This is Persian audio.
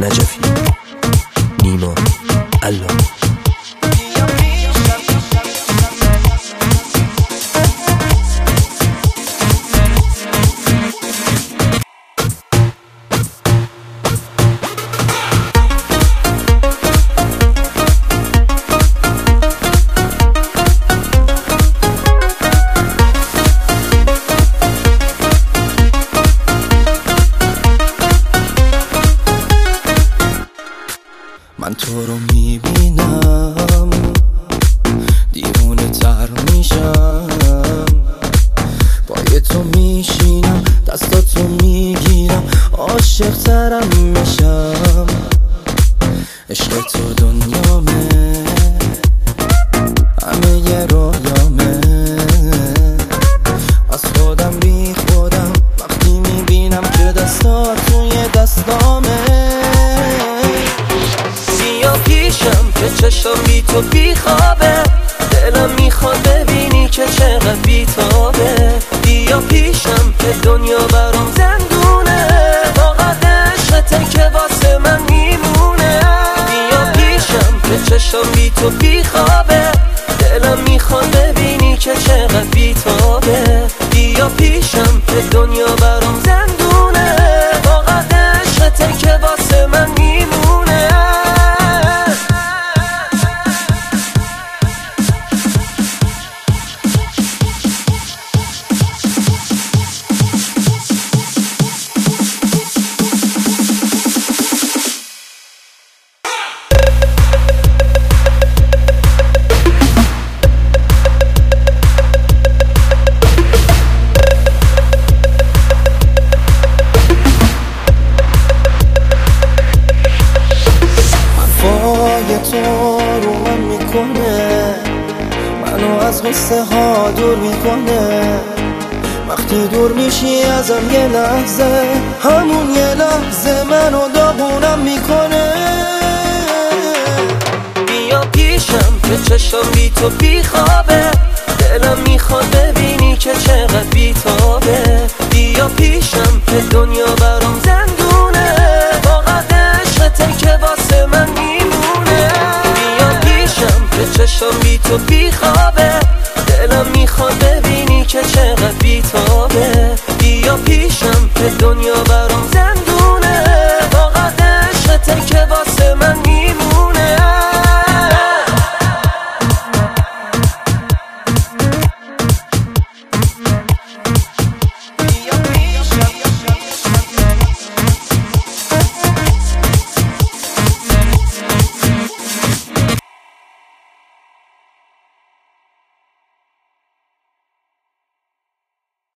نجفی، نیما، الله. من تو رو میبینم دیوونه تر میشم، پای تو میشینم دستاتو میگیرم عاشق ترم میشم. عشق تو دنیامه همه یه رویامه، از خودم بی خودم وقتی میبینم که دستات توی دستامه. پیشم که چشم بی تو بی خوابه، دلم میخواد ببینی که چقدر بی تابه. بیا پیشم که دنیا برام زندونه، فقط عشقته که واسه من میمونه. بیا پیشم که چشم بی تو بی خوابه، دلم میخواد ببینی که چقدر بی تابه. بیا پیشم که دنیا برام زندونه، فقط عشقته که واسه من میمونه. تو رو من میکنه، منو از قصه ها دور میکنه. وقتی دور میشی ازم یه لحظه، همون یه لحظه منو داغونم میکنه. بیا پیشم که چشم بی تو بی خوابه، دلم میخواد ببینی که چقدر بی تابه. بیا پیشم که دنیا برام زندونه، فقط عشقته که واسه من میمونه. بیا پیشم که چشم بی تو بی خوابه، دلم میخواد ببینی که چقدر